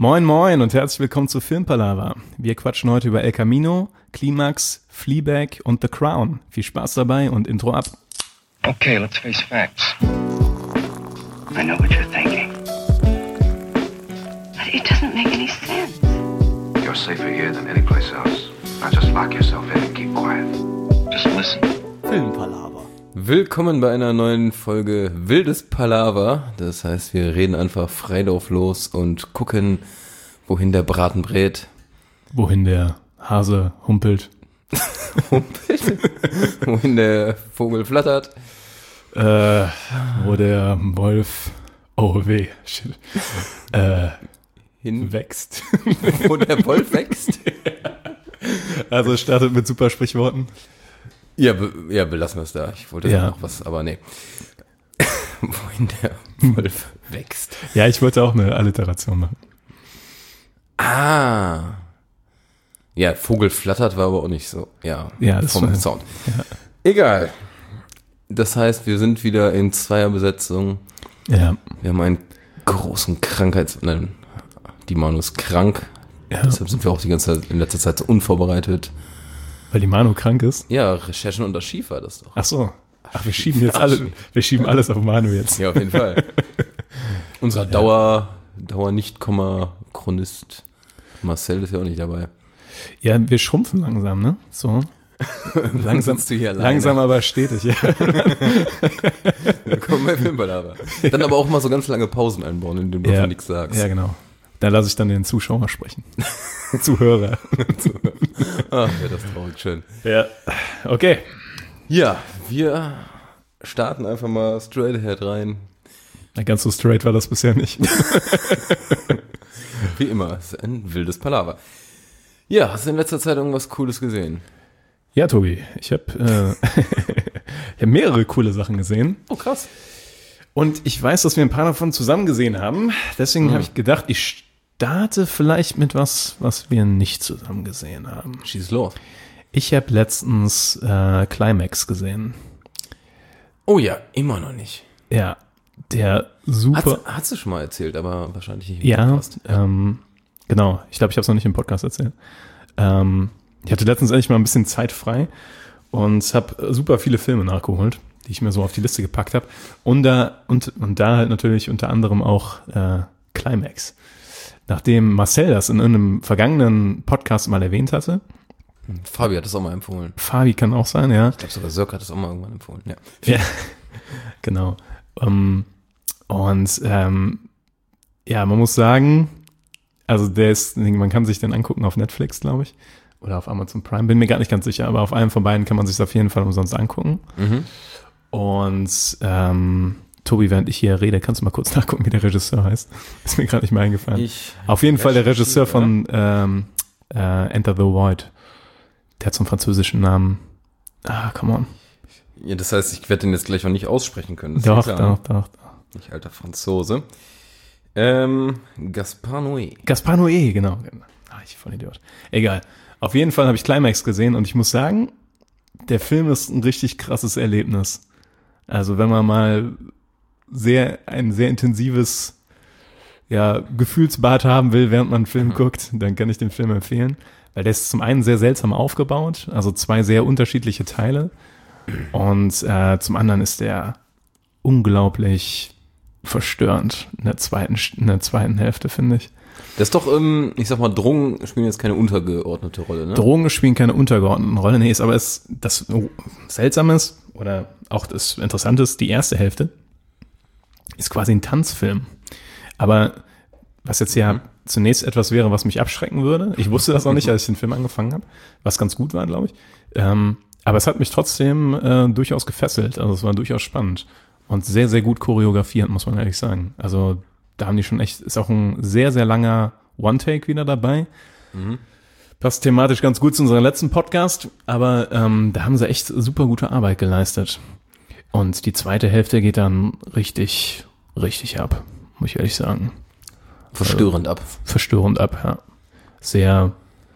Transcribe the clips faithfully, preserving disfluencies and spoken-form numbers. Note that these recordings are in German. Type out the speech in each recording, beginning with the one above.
Moin moin und herzlich willkommen zu Filmpalava. Wir quatschen heute über El Camino, Climax, Fleabag und The Crown. Viel Spaß dabei und Intro ab. Okay, let's face facts. I know what you're thinking. But it doesn't make any sense. You're safer here than any place else. Now just lock yourself in and keep quiet. Just listen. Filmpalava. Willkommen bei einer neuen Folge Wildes Palaver. Das heißt, wir reden einfach frei drauf los und gucken, wohin der Braten brät. Wohin der Hase humpelt. Humpelt? Wohin der Vogel flattert. Äh, wo der Wolf, oh weh, shit, äh, Hin, wächst. wo der Wolf wächst. Also es startet mit super Sprichworten. Ja, be, ja, belassen wir es da. Ich wollte Ja. noch was, aber nee. Wohin der Wolf wächst. Ja, ich wollte auch eine Alliteration machen. Ah. Ja, Vogel flattert war aber auch nicht so. Ja, Ja, das vom war- Sound. Egal. Das heißt, wir sind wieder in Zweierbesetzung. Ja, Wir haben einen großen Krankheits... Nein, die Manu ist krank. ja, Deshalb sind wir auch die ganze Zeit, in letzter Zeit so unvorbereitet. weil die Manu krank ist. Ja, Recherchen und Archiv war das doch. Ach so. Ach, wir schieben jetzt alle, wir schieben alles auf Manu jetzt. Ja, auf jeden Fall. Unser Dauer, Dauer-Nicht-Komma-Chronist Marcel ist ja auch nicht dabei. Ja, wir schrumpfen langsam, ne? So. Langsam, sitzt du hier alleine. langsam aber stetig, ja. Willkommen bei Filmpalava. Dann aber auch mal so ganz lange Pausen einbauen, in denen du Ja. einfach nichts sagst. Ja, genau. Da lasse ich dann den Zuschauer sprechen. Zuhörer. Ach, ja, das ist traurig schön. Ja. Okay. Ja, wir starten einfach mal straight ahead rein. Na, ganz so straight war das bisher nicht. Wie immer, es ist ein wildes Palaver. Ja, hast du in letzter Zeit irgendwas Cooles gesehen? Ja, Tobi, ich habe äh, ich hab mehrere coole Sachen gesehen. Oh, krass. Und ich weiß, dass wir ein paar davon zusammen gesehen haben. Deswegen habe ich gedacht, ich starte vielleicht mit was, was wir nicht zusammen gesehen haben. Schieß los. Ich habe letztens äh, Climax gesehen. Oh ja, immer noch nicht. Ja, der super... Hat's, hast du schon mal erzählt, aber wahrscheinlich nicht im Ja, Podcast. ähm, genau. Ich glaube, ich habe es noch nicht im Podcast erzählt. Ähm, ich hatte letztens endlich mal ein bisschen Zeit frei und habe super viele Filme nachgeholt, die ich mir so auf die Liste gepackt habe. Und da, und, und da halt natürlich unter anderem auch äh, Climax. Nachdem Marcel das in einem vergangenen Podcast mal erwähnt hatte, Fabi hat das auch mal empfohlen. Fabi kann auch sein, ja. Ich glaube sogar Sirk hat das auch mal irgendwann empfohlen. Ja. Ja, genau. Um, und ähm, ja, man muss sagen, also der ist, man kann sich den angucken auf Netflix, glaube ich, oder auf Amazon Prime, bin mir gar nicht ganz sicher, aber auf einem von beiden kann man sich auf jeden Fall umsonst angucken. Mhm. Und ähm, Tobi, während ich hier rede, kannst du mal kurz nachgucken, wie der Regisseur heißt? Ist mir gerade nicht mehr eingefallen. Ich auf jeden Fall der recherchiere, Regisseur von ähm, äh, Enter the Void. Der hat so einen französischen Namen. Ah, come on. Ja, das heißt, ich werde den jetzt gleich auch nicht aussprechen können. Das ist Doch, ja klar. doch, doch, doch. Ich alter Franzose. Ähm, Gaspar Noé. Gaspar Noé, genau. Ah, ich voll Idiot. Egal. Auf jeden Fall habe ich Climax gesehen und ich muss sagen, der Film ist ein richtig krasses Erlebnis. Also wenn man mal sehr, ein sehr intensives, ja, Gefühlsbad haben will, während man einen Film Mhm. guckt, dann kann ich den Film empfehlen. Weil der ist zum einen sehr seltsam aufgebaut, also zwei sehr unterschiedliche Teile. Und äh, zum anderen ist der unglaublich verstörend in der zweiten, in der zweiten Hälfte, finde ich. Das ist doch, ähm, ich sag mal, Drogen spielen jetzt keine untergeordnete Rolle, ne? Drogen spielen keine untergeordneten Rolle. Nee, ist aber es, das Seltsame ist, oder auch das Interessante ist, die erste Hälfte ist quasi ein Tanzfilm. Aber was jetzt ja zunächst etwas wäre, was mich abschrecken würde. Ich wusste das auch nicht, als ich den Film angefangen habe, was ganz gut war, glaube ich. Ähm, aber es hat mich trotzdem äh, durchaus gefesselt. Also es war durchaus spannend und sehr, sehr gut choreografiert, muss man ehrlich sagen. Also da haben die schon echt, ist auch ein sehr, sehr langer One-Take wieder dabei. Mhm. Passt thematisch ganz gut zu unserem letzten Podcast, aber ähm, da haben sie echt super gute Arbeit geleistet. Und die zweite Hälfte geht dann richtig, richtig ab, muss ich ehrlich sagen. Verstörend ab. Verstörend ab, ja. Sehr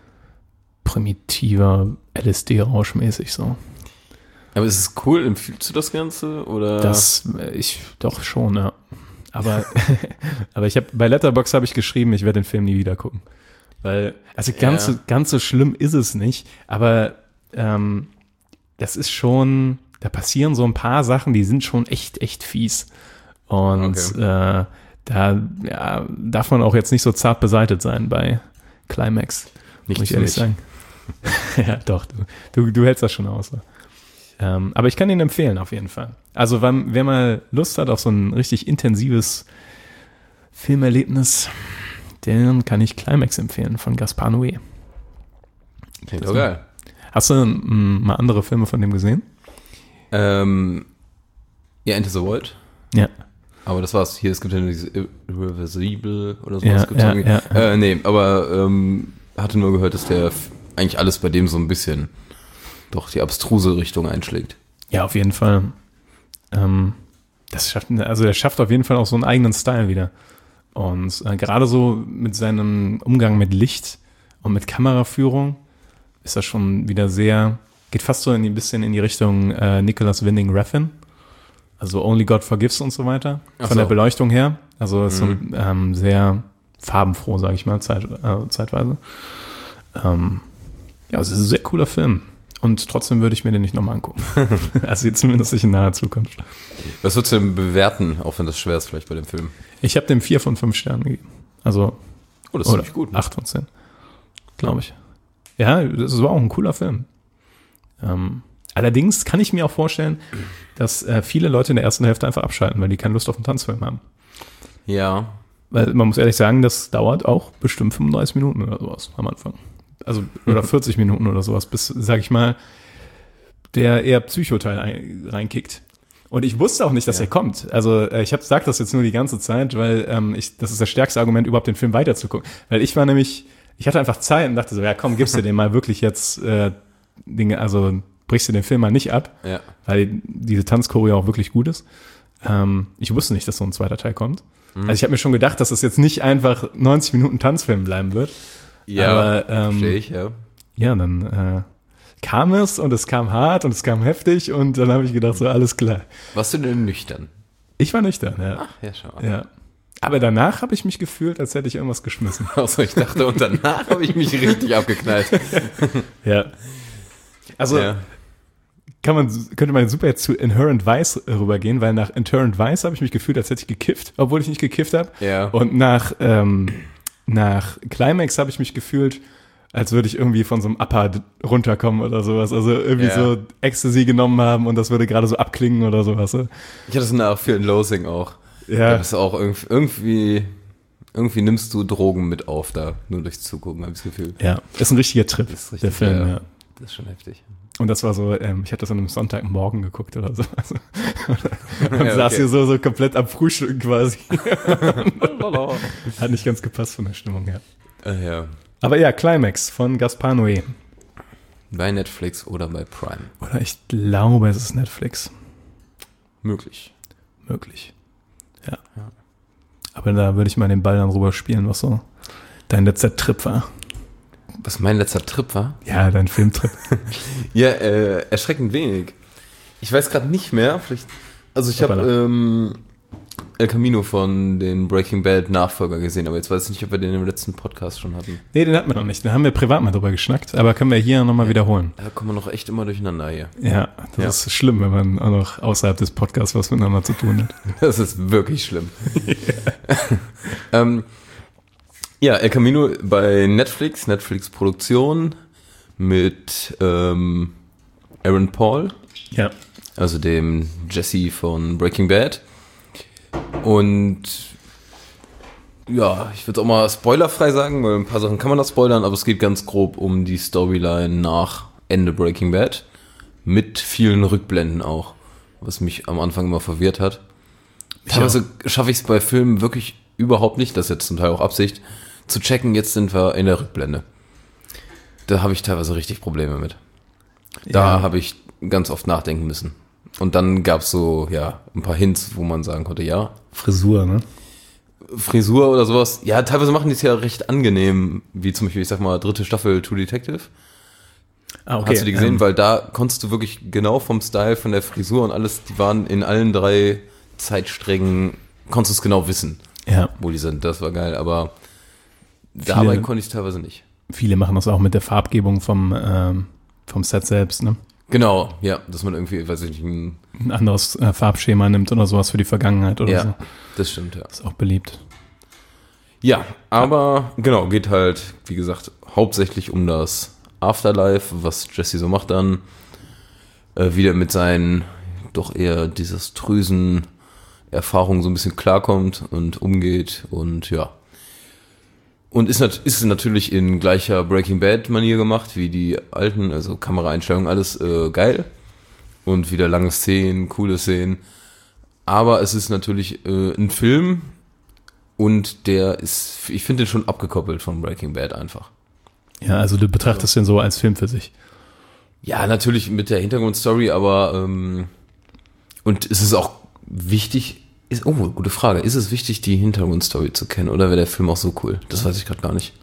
primitiver L S D-Rausch mäßig so. Aber ist es cool? Empfiehlst du das Ganze? Oder? Das, äh, ich, doch schon, ja. Aber, aber ich habe bei Letterboxd habe ich geschrieben, ich werde den Film nie wieder gucken. Weil, also ganz, Ja. so, ganz so schlimm ist es nicht, aber ähm, das ist schon, da passieren so ein paar Sachen, die sind schon echt, echt fies. Und Okay. äh, da ja, darf man auch jetzt nicht so zart beseitigt sein bei Climax. Nicht muss ich für ehrlich mich. sagen. Ja, doch, du, du, du hältst das schon aus. Ne? Ähm, aber ich kann ihn empfehlen, auf jeden Fall. Also, wenn, wer mal Lust hat auf so ein richtig intensives Filmerlebnis, den kann ich Climax empfehlen von Gaspar Noé. Klingt doch geil. Hast du m, mal andere Filme von dem gesehen? Ähm, ja, Enter the Void. Ja. Aber das war's. Hier, es gibt ja diese Irreversible oder sowas. Ja, gibt's ja, irgendwie. ja, ja. Äh, nee, aber ähm, hatte nur gehört, dass der f- eigentlich alles bei dem so ein bisschen doch die abstruse Richtung einschlägt. Ja, auf jeden Fall. Ähm, das schafft, also er schafft auf jeden Fall auch so einen eigenen Style wieder. Und äh, gerade so mit seinem Umgang mit Licht und mit Kameraführung ist das schon wieder sehr, geht fast so in die, ein bisschen in die Richtung äh, Nicholas Winding Refn. Also Only God Forgives und so weiter. Ach Von so. der Beleuchtung her. Also ist Mhm. so ähm, sehr farbenfroh, sage ich mal, Zeit, äh, zeitweise. Ähm, ja, es ist ein sehr cooler Film. Und trotzdem würde ich mir den nicht nochmal angucken. Also jetzt zumindest nicht in naher Zukunft. Was würdest du denn bewerten, auch wenn das schwer ist vielleicht bei dem Film? Ich habe dem vier von fünf Sternen gegeben. Also Oh, das ist oder ziemlich gut. acht von zehn, glaube ich. Ja, das war auch ein cooler Film. Ähm, allerdings kann ich mir auch vorstellen, dass äh, viele Leute in der ersten Hälfte einfach abschalten, weil die keine Lust auf einen Tanzfilm haben. Ja. Weil man muss ehrlich sagen, das dauert auch bestimmt fünfunddreißig Minuten oder sowas am Anfang. Also, oder vierzig Minuten oder sowas, bis, sag ich mal, der eher Psychoteil ein, reinkickt. Und ich wusste auch nicht, dass Ja. er kommt. Also äh, ich hab, sag das jetzt nur die ganze Zeit, weil ähm, ich, das ist das stärkste Argument, überhaupt den Film weiterzugucken. Weil ich war nämlich, ich hatte einfach Zeit und dachte so, ja komm, gibst du den mal wirklich jetzt äh, Dinge, also brichst du den Film mal nicht ab, Ja. weil diese Tanzchoreo auch wirklich gut ist. Ähm, ich wusste nicht, dass so ein zweiter Teil kommt. Also ich habe mir schon gedacht, dass es jetzt nicht einfach neunzig Minuten Tanzfilm bleiben wird. Ja, Aber, ähm, verstehe ich, ja. Ja, dann äh, kam es und es kam hart und es kam heftig und dann habe ich gedacht, so alles klar. Warst du denn nüchtern? Ich war nüchtern, ja. Ach, ja, schau mal. ja. Aber danach habe ich mich gefühlt, als hätte ich irgendwas geschmissen. Also ich dachte, und danach habe ich mich richtig abgeknallt. Ja. Also Ja. kann man, könnte man super jetzt zu Inherent Vice rübergehen, weil nach Inherent Vice habe ich mich gefühlt, als hätte ich gekifft, obwohl ich nicht gekifft habe. Ja. Und nach, ähm, nach Climax habe ich mich gefühlt, als würde ich irgendwie von so einem Upper d- runterkommen oder sowas. Also irgendwie Ja. so Ecstasy genommen haben und das würde gerade so abklingen oder sowas. Ich hatte es nach Fear and Loathing auch. Ja. Das ist auch irgendwie, irgendwie, irgendwie nimmst du Drogen mit auf da, nur durchs Zugucken, habe ich das Gefühl. Ja, ist ein richtiger Trip, Das ist richtig, der Film, ja. ja. Das ist schon heftig. Und das war so, ähm, ich hatte das an einem Sonntagmorgen geguckt oder so. Also, und Ja, saß okay. hier so, so komplett am Frühstück quasi. Hat nicht ganz gepasst von der Stimmung her. Äh, ja. Aber ja, Climax von Gaspar Noé. Bei Netflix oder bei Prime. Oder ich glaube, es ist Netflix. Möglich. Möglich. Ja. Ja. Aber da würde ich mal den Ball dann rüber spielen, was so dein letzter Trip war. Was mein letzter Trip war? Ja, dein Filmtrip. Ja, äh, erschreckend wenig. Ich weiß gerade nicht mehr. Vielleicht. Also ich habe Hoppala. ähm, El Camino von den Breaking Bad Nachfolger gesehen, aber jetzt weiß ich nicht, ob wir den im letzten Podcast schon hatten. Nee, den hatten wir noch nicht. Da haben wir privat mal drüber geschnackt, aber können wir hier nochmal wiederholen. Da kommen wir noch echt immer durcheinander hier. Ja, das Ja. ist schlimm, wenn man auch noch außerhalb des Podcasts was miteinander zu tun hat. Das ist wirklich schlimm. ähm, ja, El Camino bei Netflix, Netflix-Produktion mit ähm, Aaron Paul, Ja. also dem Jesse von Breaking Bad. Und ja, ich würde auch mal spoilerfrei sagen, weil ein paar Sachen kann man da spoilern, aber es geht ganz grob um die Storyline nach Ende Breaking Bad. Mit vielen Rückblenden auch, was mich am Anfang immer verwirrt hat. Teilweise schaffe ich es bei Filmen wirklich überhaupt nicht, das ist jetzt zum Teil auch Absicht, zu checken, jetzt sind wir in der Rückblende. Da habe ich teilweise richtig Probleme mit. Da Ja. habe ich ganz oft nachdenken müssen. Und dann gab es so, ja, ein paar Hints, wo man sagen konnte, ja, Frisur, ne? Frisur oder sowas. Ja, teilweise machen die es ja recht angenehm, wie zum Beispiel, ich sag mal, dritte Staffel True Detective. Ah, Hast du die gesehen? ähm, Weil da konntest du wirklich genau vom Style, von der Frisur und alles, die waren in allen drei Zeitsträngen konntest du es genau wissen, Ja. wo die sind. Das war geil, aber dabei konnte ich es teilweise nicht. Viele machen das auch mit der Farbgebung vom, ähm, vom Set selbst, ne? Genau, ja, dass man irgendwie, weiß ich nicht, ein, Ein anderes äh, Farbschema nimmt oder sowas für die Vergangenheit oder ja, so. das stimmt, ja. Ist auch beliebt. Ja, aber genau, geht halt, wie gesagt, hauptsächlich um das Afterlife, was Jesse so macht dann, äh, wieder mit seinen doch eher desaströsen Erfahrungen so ein bisschen klarkommt und umgeht und ja. Und ist, nat- ist natürlich in gleicher Breaking Bad Manier gemacht wie die alten, also Kameraeinstellungen, alles äh, geil und wieder lange Szenen, coole Szenen. Aber es ist natürlich äh, ein Film und der ist, ich finde den schon abgekoppelt von Breaking Bad einfach. Ja, also du betrachtest den so als Film für sich. Ja, natürlich mit der Hintergrundstory, aber ähm, und es ist auch wichtig, ist, oh, gute Frage, ist es wichtig, die Hintergrundstory zu kennen oder wäre der Film auch so cool? Das weiß ich gerade gar nicht.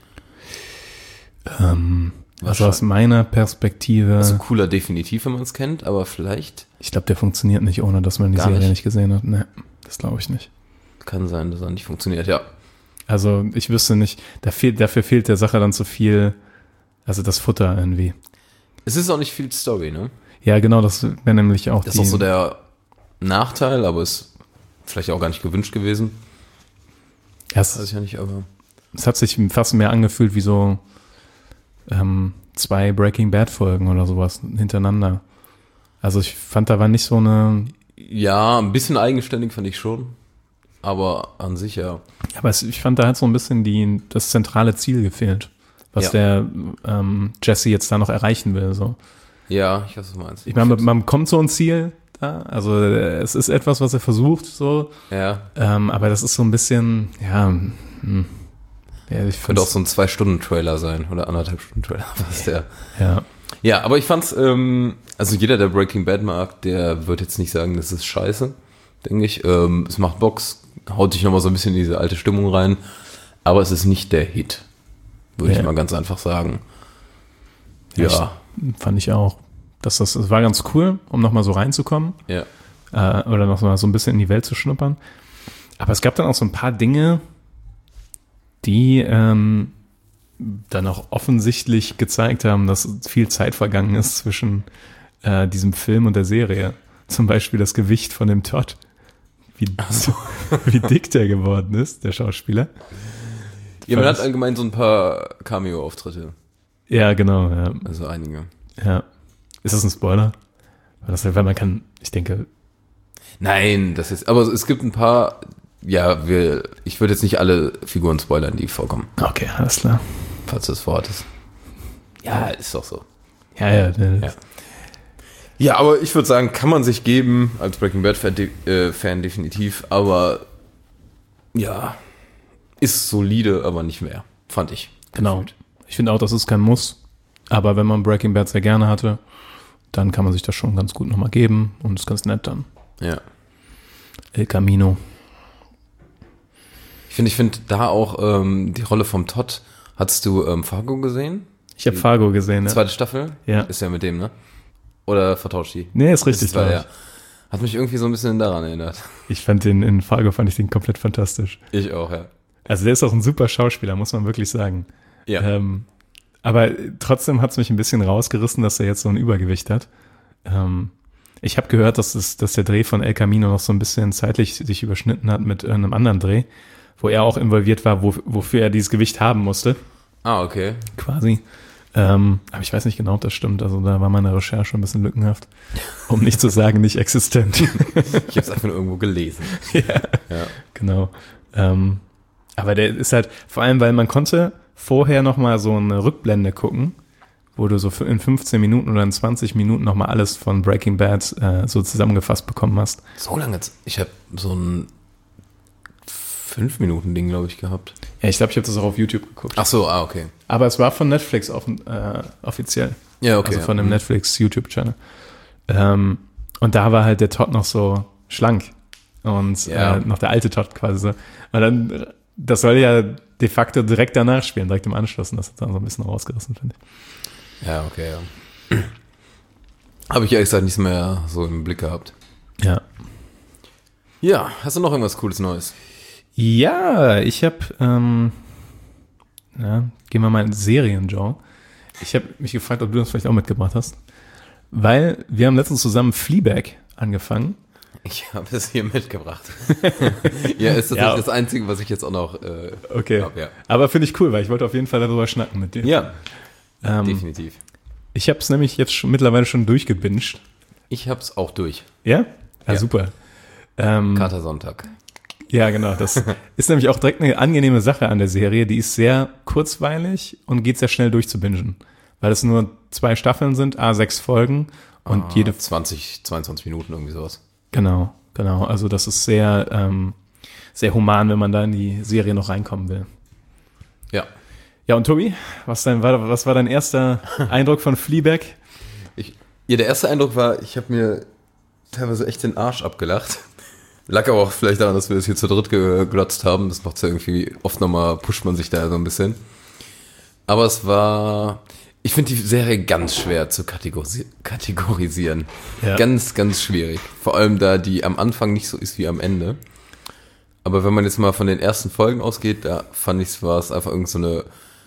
Ähm, also aus meiner Perspektive, Also cooler definitiv, wenn man es kennt, aber vielleicht ich glaube, der funktioniert nicht, ohne dass man die Gar Serie nicht. nicht gesehen hat. Nee, das glaube ich nicht. kann sein, dass er nicht funktioniert, ja. Also ich wüsste nicht, da fehlt, dafür fehlt der Sache dann zu viel, also das Futter irgendwie. Es ist auch nicht viel Story, ne? Ja, genau, das wäre nämlich auch Das die, ist auch so der Nachteil, aber ist vielleicht auch gar nicht gewünscht gewesen. ja, es, Weiß ich ja nicht, aber es hat sich fast mehr angefühlt wie so ähm, zwei Breaking Bad Folgen oder sowas hintereinander. Also ich fand, da war nicht so eine, ja, ein bisschen eigenständig fand ich schon, aber an sich ja. aber es, ich fand, da hat so ein bisschen die, das zentrale Ziel gefehlt, was Ja. der ähm, Jesse jetzt da noch erreichen will. So. Ja, ich weiß, was du meinst. Ich meine, man kommt so ein Ziel da, also äh, es ist etwas, was er versucht, so, Ja, ähm, aber das ist so ein bisschen, ja, hm, ja ich könnte auch find's- so ein Zwei-Stunden-Trailer sein oder anderthalb Stunden-Trailer. Was der. ja, Ja, aber ich fand's, ähm, also jeder, der Breaking Bad mag, der wird jetzt nicht sagen, das ist scheiße, denke ich. Ähm, es macht Box, haut dich nochmal so ein bisschen in diese alte Stimmung rein, aber es ist nicht der Hit, würde Ja. ich mal ganz einfach sagen. Ja, Ja, fand ich auch. Das, das, das war ganz cool, um nochmal so reinzukommen. ja. Äh, oder noch mal so ein bisschen in die Welt zu schnuppern. Aber es gab dann auch so ein paar Dinge, die ähm, dann auch offensichtlich gezeigt haben, dass viel Zeit vergangen ist zwischen äh, diesem Film und der Serie. Zum Beispiel das Gewicht von dem Todd. Wie, wie dick der geworden ist, der Schauspieler. Ja, man Fand hat ich- allgemein so ein paar Cameo-Auftritte, Ja, genau. Ja. also einige. ja. Ist das ein Spoiler? Weil, das, weil man kann, ich denke, Nein, das ist, aber es gibt ein paar, ja, wir, ich würde jetzt nicht alle Figuren spoilern, die vorkommen, okay, alles klar. falls du das vorhattest. Ja, ist doch so. Ja, ja. ja. Ja. Ja, aber ich würde sagen, kann man sich geben, als Breaking Bad-Fan de äh, Fan definitiv, aber ja, ist solide, aber nicht mehr, fand ich. Genau. Gefühlt. Ich finde auch, das ist kein Muss. Aber wenn man Breaking Bad sehr gerne hatte, dann kann man sich das schon ganz gut nochmal geben und ist ganz nett dann. Ja. El Camino. Ich finde, ich finde da auch ähm, die Rolle vom Todd. Hattest du ähm, Fargo gesehen? Ich habe Fargo gesehen. Ne? Zweite Staffel? Ja. Ist ja mit dem, ne? Oder vertauscht die? Nee, ist richtig. Ist war, glaub ja. ich. Hat mich irgendwie so ein bisschen daran erinnert. Ich fand den in Fargo fand ich den komplett fantastisch. Ich auch, ja. Also der ist auch ein super Schauspieler, muss man wirklich sagen. Ja. Ähm, aber trotzdem hat es mich ein bisschen rausgerissen, dass er jetzt so ein Übergewicht hat. Ähm, ich habe gehört, dass, es, dass der Dreh von El Camino noch so ein bisschen zeitlich sich überschnitten hat mit einem anderen Dreh, wo er auch involviert war, wo, wofür er dieses Gewicht haben musste, Ah, okay. quasi. Ähm, aber ich weiß nicht genau, ob das stimmt. Also da war meine Recherche ein bisschen lückenhaft, um nicht zu sagen, nicht existent. Ich habe es einfach nur irgendwo gelesen. ja. Ja. Genau. Ähm, aber der ist halt, vor allem, weil man konnte vorher nochmal so eine Rückblende gucken, wo du so in fünfzehn Minuten oder in zwanzig Minuten nochmal alles von Breaking Bad äh, so zusammengefasst bekommen hast. So lange jetzt. Ich habe so ein fünf Minuten Ding, glaube ich, gehabt. Ja, ich glaube, ich habe das auch auf YouTube geguckt. Ach so, ah, okay. Aber es war von Netflix offen, äh, offiziell. Ja, okay. Also von dem Mhm. Netflix YouTube-Channel. Ähm, und da war halt der Todd noch so schlank. Und Ja. äh, noch der alte Todd quasi so. Und dann, das soll ja de facto direkt danach spielen, direkt im Anschluss. Und das hat dann so ein bisschen rausgerissen, finde ich. Ja, okay, ja. Habe ich ehrlich gesagt nicht mehr so im Blick gehabt. Ja. Ja, hast du noch irgendwas Cooles Neues? Ja, ich habe, ähm, ja, gehen wir mal in Seriengenre. Ich habe mich gefragt, ob du das vielleicht auch mitgebracht hast. Weil wir haben letztens zusammen Fleabag angefangen. Ich habe es hier mitgebracht. ja, ist das Ja. das Einzige, was ich jetzt auch noch äh, Okay. hab, ja. Aber finde ich cool, weil ich wollte auf jeden Fall darüber schnacken mit dir. Ja, Ähm, definitiv. Ich habe es nämlich jetzt schon, mittlerweile schon durchgebinged. Ich hab's auch durch. Ja? Ja, Ja. super. Ähm, Katersonntag. ja, genau. Das ist nämlich auch direkt eine angenehme Sache an der Serie. Die ist sehr kurzweilig und geht sehr schnell durchzubingen. Weil es nur zwei Staffeln sind, a sechs Folgen und Ah, jede zwanzig, zweiundzwanzig Minuten, irgendwie sowas. Genau, genau. Also das ist sehr, ähm, sehr human, wenn man da in die Serie noch reinkommen will. Ja. Ja, und Tobi, was, dein, war, was war dein erster Eindruck von Fleabag? Ich, ja, der erste Eindruck war, ich habe mir teilweise echt den Arsch abgelacht. Lag aber auch vielleicht daran, dass wir das hier zu dritt geglotzt haben. Das macht's ja irgendwie, oft nochmal pusht man sich da so ein bisschen. Aber es war, ich finde die Serie ganz schwer zu kategorisi- kategorisieren. Ja. Ganz, ganz schwierig. Vor allem, da die am Anfang nicht so ist wie am Ende. Aber wenn man jetzt mal von den ersten Folgen ausgeht, da fand ich es, war es einfach irgend so eine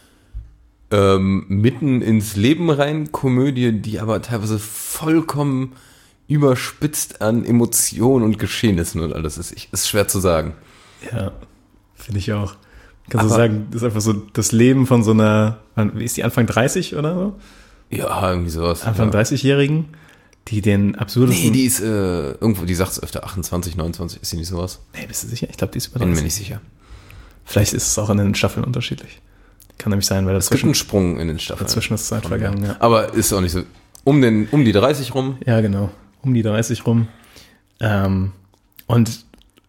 ähm, mitten ins Leben rein Komödie, die aber teilweise vollkommen überspitzt an Emotionen und Geschehnissen und alles ist. Ich, ist schwer zu sagen. Ja, finde ich auch. Kannst du Aber- sagen, das ist einfach so das Leben von so einer, wann- wie ist die, Anfang dreißig oder so? Ja, irgendwie sowas. Anfang ja. dreißig-Jährigen, die den absurdesten... Nee, die ist äh, irgendwo, die sagt es öfter, achtundzwanzig, neunundzwanzig, ist sie nicht sowas? Nee, bist du sicher? Ich glaube, die ist über Bin mir dreißig. nicht sicher. Vielleicht ist es auch in den Staffeln unterschiedlich. Kann nämlich sein, weil Es gibt dazwischen, einen Sprung in den Staffeln. dazwischen ist Zeit vergangen. Ja. Aber ist auch nicht so. Um, den, um die dreißig rum. Ja, genau. Um die dreißig rum. Ähm, und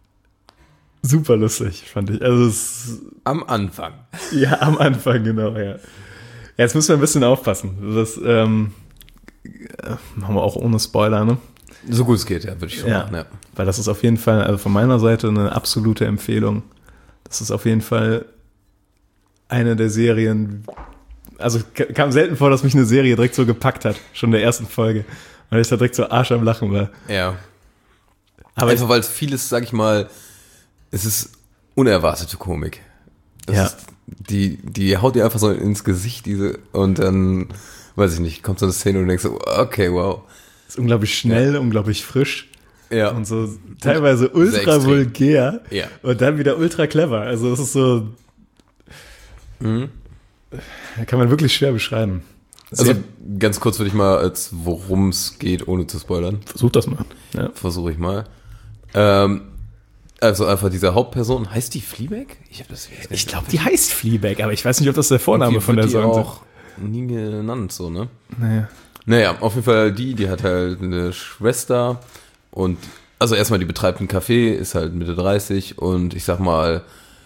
super lustig, fand ich. Also es, Am Anfang. ja, am Anfang, genau, ja. Jetzt müssen wir ein bisschen aufpassen. Das ähm, äh, machen wir auch ohne Spoiler, ne? So gut es geht, ja, würde ich schon Ja. machen. Ja. Weil das ist auf jeden Fall, also von meiner Seite eine absolute Empfehlung. Das ist auf jeden Fall eine der Serien, also k- kam selten vor, dass mich eine Serie direkt so gepackt hat, schon in der ersten Folge. Weil ich da direkt so Arsch am Lachen war. ja. Aber Einfach weil es vieles, sag ich mal, es ist unerwartete Komik. Das Ja. ist, die, die haut dir einfach so ins Gesicht, diese, und dann, weiß ich nicht, kommt so eine Szene und du denkst so, okay, wow. ist unglaublich schnell, unglaublich frisch Ja. und so teilweise ultra extrem. vulgär Ja. und dann wieder ultra clever. Also es ist so, Mhm. kann man wirklich schwer beschreiben. Also Sehr- ganz kurz würde ich mal, als worum es geht, ohne zu spoilern, versuch das mal. Ja. versuche ich mal. Ähm, also einfach diese Hauptperson, heißt die Fleabag? Ich habe das jetzt Ich glaube, die heißt Fleabag, aber ich weiß nicht, ob das der Vorname Irgendwie von der wird die Song auch nie genannt, so, ne? Naja. Naja, auf jeden Fall die, die hat halt eine Schwester und, also erstmal die betreibt einen Café, ist halt Mitte dreißig und ich sag mal,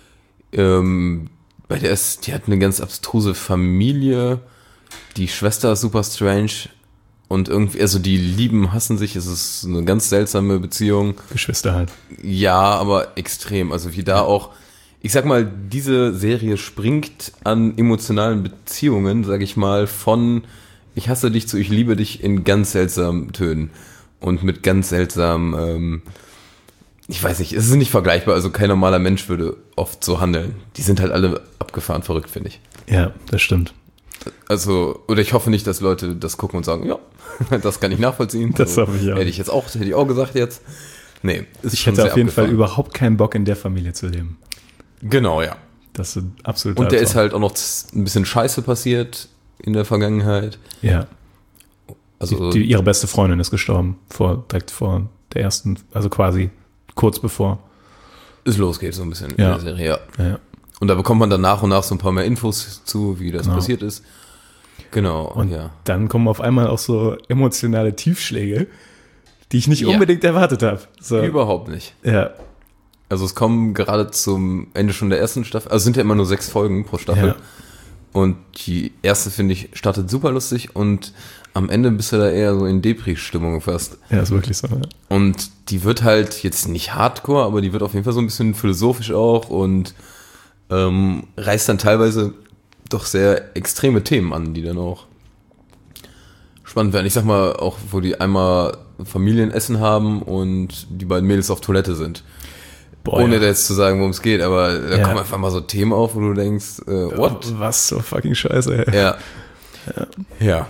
ähm, bei der ist, die hat eine ganz abstruse Familie, die Schwester ist super strange und irgendwie, also die lieben, hassen sich, es ist eine ganz seltsame Beziehung. Geschwister halt. Ja, aber extrem. Also wie da auch, ich sag mal, diese Serie springt an emotionalen Beziehungen, sag ich mal, von ich hasse dich zu ich liebe dich in ganz seltsamen Tönen und mit ganz seltsamen, ähm, ich weiß nicht, es ist nicht vergleichbar, also kein normaler Mensch würde oft so handeln. Die sind halt alle abgefahren verrückt, finde ich. Ja, das stimmt. Also, oder ich hoffe nicht, dass Leute das gucken und sagen, ja, das kann ich nachvollziehen. Das hoffe ich auch. Hätte ich jetzt auch, hätte ich auch gesagt jetzt. Nee, ist Ich schon hätte sehr auf jeden Fall abgefahren. überhaupt keinen Bock, in der Familie zu leben. Genau, ja. Das ist absolut. Und der ist halt auch noch z- ein bisschen Scheiße passiert in der Vergangenheit. Ja. Also, Die, die, ihre beste Freundin ist gestorben, vor, direkt vor der ersten, also quasi kurz bevor. es losgeht so ein bisschen Ja. in der Serie, ja. Ja, ja. Und da bekommt man dann nach und nach so ein paar mehr Infos zu, wie das Genau. passiert ist. Genau, Und ja. dann kommen auf einmal auch so emotionale Tiefschläge, die ich nicht Ja. unbedingt erwartet habe. So. Überhaupt nicht. Ja, Also es kommen gerade zum Ende schon der ersten Staffel, also es sind ja immer nur sechs Folgen pro Staffel. Ja. Und die erste, finde ich, startet super lustig und am Ende bist du da eher so in Depri-Stimmung fast. ja, ist wirklich so. Ja. Und die wird halt jetzt nicht hardcore, aber die wird auf jeden Fall so ein bisschen philosophisch auch und ähm, reißt dann teilweise doch sehr extreme Themen an, die dann auch spannend werden. Ich sag mal, auch wo die einmal Familienessen haben und die beiden Mädels auf Toilette sind. Boah, Ohne ja. da jetzt zu sagen, worum es geht, aber da Ja. kommen einfach mal so Themen auf, wo du denkst, äh, what? Was so fucking scheiße, ey. Ja. Ja.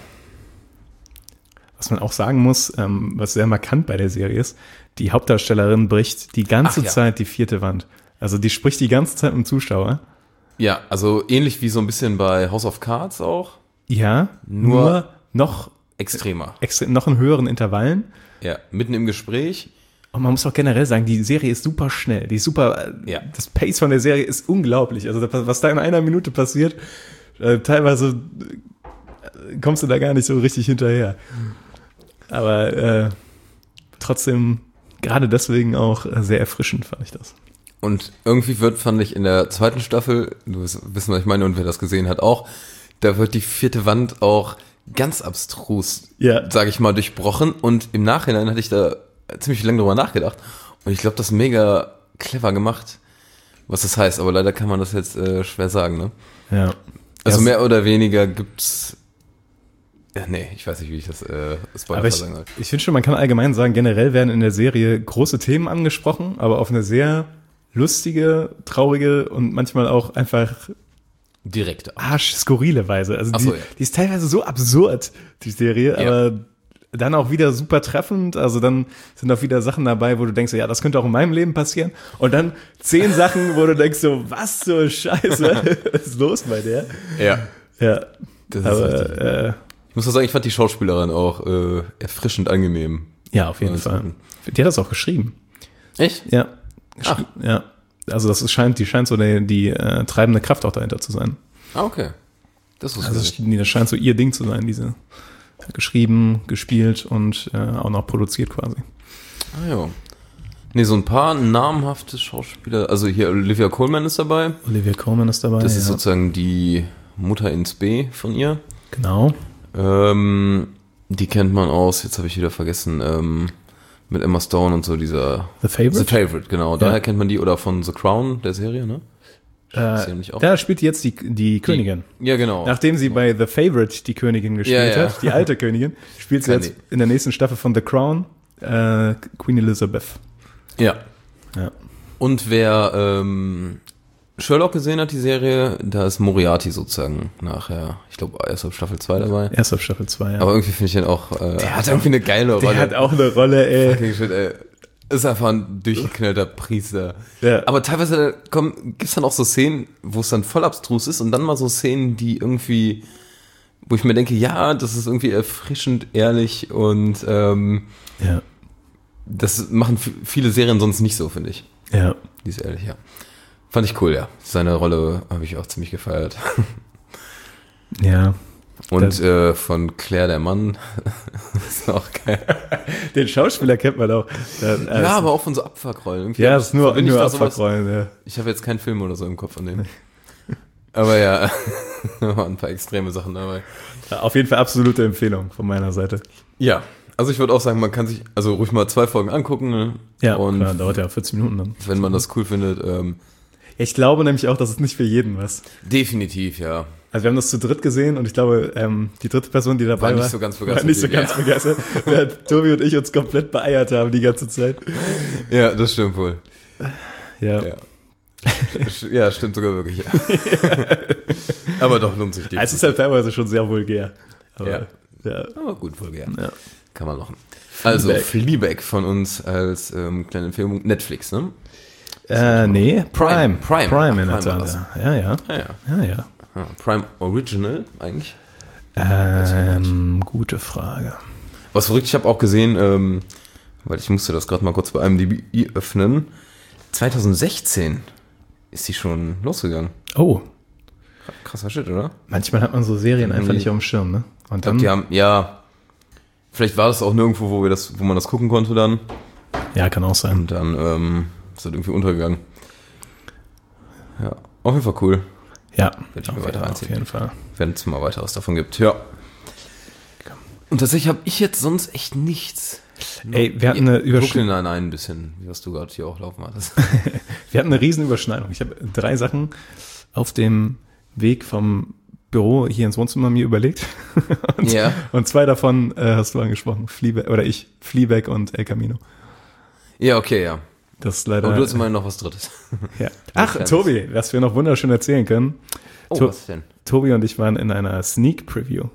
Was man auch sagen muss, ähm, was sehr markant bei der Serie ist, die Hauptdarstellerin bricht die ganze Ach ja. Zeit die vierte Wand. Also die spricht die ganze Zeit mit dem Zuschauer. Ja, also ähnlich wie so ein bisschen bei House of Cards auch. Ja, Nur- nur noch, Extremer. extra, noch in höheren Intervallen. Ja, mitten im Gespräch. Und man muss auch generell sagen, die Serie ist super schnell. Die ist super, Ja. das Pace von der Serie ist unglaublich. Also was da in einer Minute passiert, äh, teilweise äh, kommst du da gar nicht so richtig hinterher. Aber äh, trotzdem, gerade deswegen auch äh, sehr erfrischend fand ich das. Und irgendwie wird, fand ich, in der zweiten Staffel, du wirst wissen, was ich meine und wer das gesehen hat auch, da wird die vierte Wand auch ganz abstrus, Ja. sage ich mal, durchbrochen. Und im Nachhinein hatte ich da ziemlich lange drüber nachgedacht. Und ich glaube, das ist mega clever gemacht, was das heißt. Aber leider kann man das jetzt äh, schwer sagen, ne? Ja. Also Ja, mehr oder weniger gibt's... Ja, nee, ich weiß nicht, wie ich das äh, Spoiler Aber ich, sagen soll. ich finde schon, man kann allgemein sagen, generell werden in der Serie große Themen angesprochen, aber auf eine sehr lustige, traurige und manchmal auch einfach Direkt. arsch-skurrile Weise. Also Ach die, so, ja. die ist teilweise so absurd, die Serie, Ja. aber dann auch wieder super treffend. Also dann sind auch wieder Sachen dabei, wo du denkst, ja, das könnte auch in meinem Leben passieren. Und dann zehn Sachen, wo du denkst, so, was zur Scheiße, was ist los bei der? Ja. Ja, Das ist aber richtig. äh, Ich muss auch sagen, ich fand die Schauspielerin auch äh, erfrischend angenehm. ja, auf jeden Ja, Fall. Die hat das auch geschrieben. Echt? Ja. Ach. Ja. Also das ist, scheint, die scheint so die, die äh, treibende Kraft auch dahinter zu sein. Ah, okay. Das wusste Also ich das, nicht. das scheint so ihr Ding zu sein, diese geschrieben, gespielt und äh, auch noch produziert quasi. Ah, ja. Nee, so ein paar namhafte Schauspieler, also hier Olivia Colman ist dabei. Olivia Colman ist dabei. Das ja. ist sozusagen die Mutter ins B von ihr. Genau. Ähm, die kennt man aus, jetzt habe ich wieder vergessen, ähm, mit Emma Stone und so dieser The Favorite? The Favorite, genau. Ja. Daher kennt man die, oder von The Crown, der Serie, ne? Ist die nicht auch? Da spielt jetzt die, die Königin. Ja, genau. Nachdem sie bei The Favorite die Königin gespielt Ja, ja. hat, die alte Königin, spielt sie Kann jetzt in der nächsten Staffel von The Crown äh, Queen Elizabeth. Ja. Ja. Und wer ähm, Sherlock gesehen hat, die Serie, da ist Moriarty sozusagen nachher, ich glaube, erst auf Staffel zwei dabei. Erst auf Staffel zwei, ja. Aber irgendwie finde ich den auch, äh, der hat irgendwie eine geile Rolle. der hat auch eine Rolle, ey. Fucking shit, ey. Ist einfach ein durchgeknallter Priester. Ja. Aber teilweise kommen, gibt's dann auch so Szenen, wo es dann voll abstrus ist und dann mal so Szenen, die irgendwie, wo ich mir denke, ja, das ist irgendwie erfrischend, ehrlich und ähm, Ja. das machen f- viele Serien sonst nicht so, finde ich. Ja. Die ist ehrlich, ja. Fand ich cool, ja. Seine Rolle habe ich auch ziemlich gefeiert. Ja. Und Das- äh, von Claire der Mann ist auch geil. Den Schauspieler kennt man auch. Da, äh, Ja, aber auch von so Abfuckrollen. Irgendwie ja, hab es ich- ist nur, verbinde ich nur da sowas- Abfuckrollen, ja. Ich habe jetzt keinen Film oder so im Kopf von denen. Aber ja, waren ein paar extreme Sachen dabei. Ja, auf jeden Fall absolute Empfehlung von meiner Seite. Ja, also ich würde auch sagen, man kann sich also ruhig mal zwei Folgen angucken. Ne? Ja, und klar, dauert ja vierzig Minuten dann. wenn man das cool findet, ähm, Ich glaube nämlich auch, das ist nicht für jeden was. definitiv, ja. Also wir haben das zu dritt gesehen und ich glaube, ähm, die dritte Person, die dabei War war, nicht so ganz begeistert war nicht so wie ganz wir. begeistert. Während Tobi und ich uns komplett beeiert haben die ganze Zeit. Ja, das stimmt wohl. Ja. Ja, ja stimmt sogar wirklich. Ja. Aber doch lohnt sich die. Es ist halt teilweise schon sehr vulgär. Aber, Ja. ja. Aber gut, voll gern. Ja. Kann man machen. Also Fleabag. Fleabag von uns als ähm, kleine Empfehlung. Netflix, ne? Äh, nee, Prime. Prime. Prime in Prime der war Tat. das. Ja, ja. Ah, ja. Ja, ja. Ah, Prime Original eigentlich. Ähm, gute Frage. Was verrückt, ich habe auch gesehen, ähm, weil ich musste das gerade mal kurz bei I M D B öffnen. zwanzig sechzehn ist die schon losgegangen. Oh, Krasser Shit, oder? manchmal hat man so Serien einfach Irgendwie- nicht auf dem Schirm, ne? Und Ich glaub, dann, die haben, ja, vielleicht war das auch nirgendwo, wo wir das, wo man das gucken konnte dann. ja, kann auch sein. Und dann ähm, ist das irgendwie untergegangen. Ja, auf jeden Fall cool, Ja, ich mir auf, weiter auf reinziehen. jeden Fall. wenn es mal weiteres davon gibt. Ja. Und tatsächlich habe ich jetzt sonst echt nichts. Ey, wir hatten eine Brooklyn Überschneidung. Nine-Nine ein bisschen, wie was du gerade hier auch laufen hattest. Wir hatten eine riesen Überschneidung. Ich habe drei Sachen auf dem Weg vom Büro hier ins Wohnzimmer mir überlegt. und, Ja. und zwei davon äh, hast du angesprochen. Fleabag, oder ich, Fleabag und El Camino. Ja, okay, ja. Das ist leider. Aber du hast immerhin noch was Drittes. ja. Ach, Tobi, was wir noch wunderschön erzählen können. Oh, To- was denn? Tobi und ich waren in einer Sneak Preview.